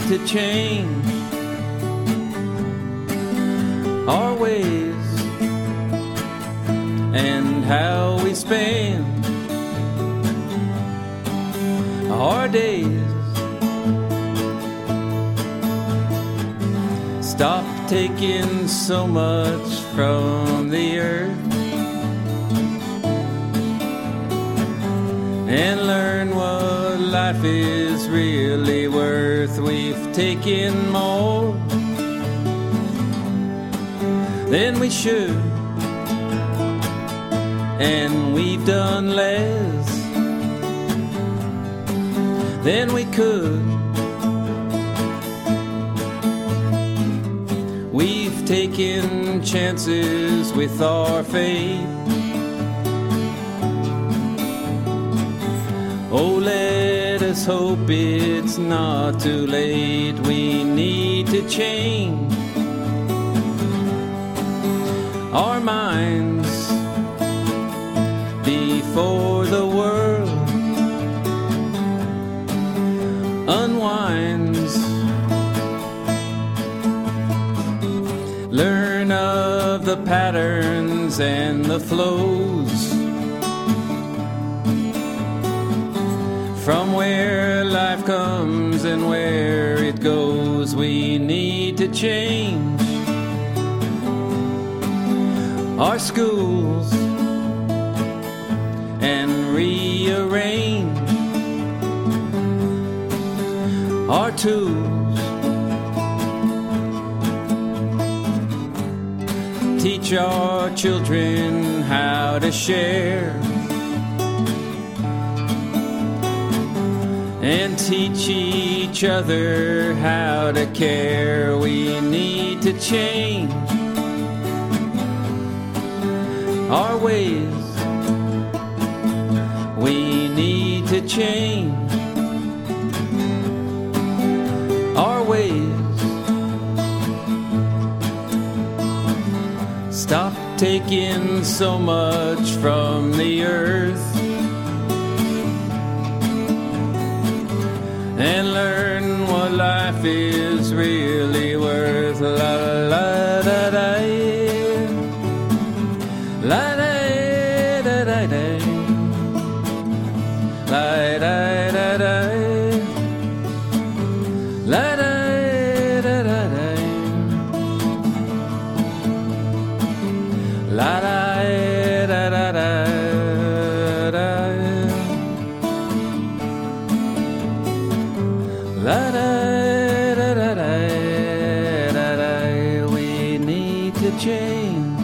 to change our ways and how we spend our days. Stop taking so much from the earth and learn what life is really worth. We've taken more than we should, and we've done less than we could. We've taken chances with our faith. Oh, let us hope it's not too late. We need to change our minds before the world unwinds. Learn of the patterns and the flows from where life comes and where it goes. We need to change our schools and rearrange our tools. Teach our children how to share and teach each other how to care. We need to change our ways. We need to change our ways. Stop taking so much from the earth and learn what life is really worth. La la da da, la da da da da, la da da da, la da da da da, la da da da da. La da da da da da da. We need to change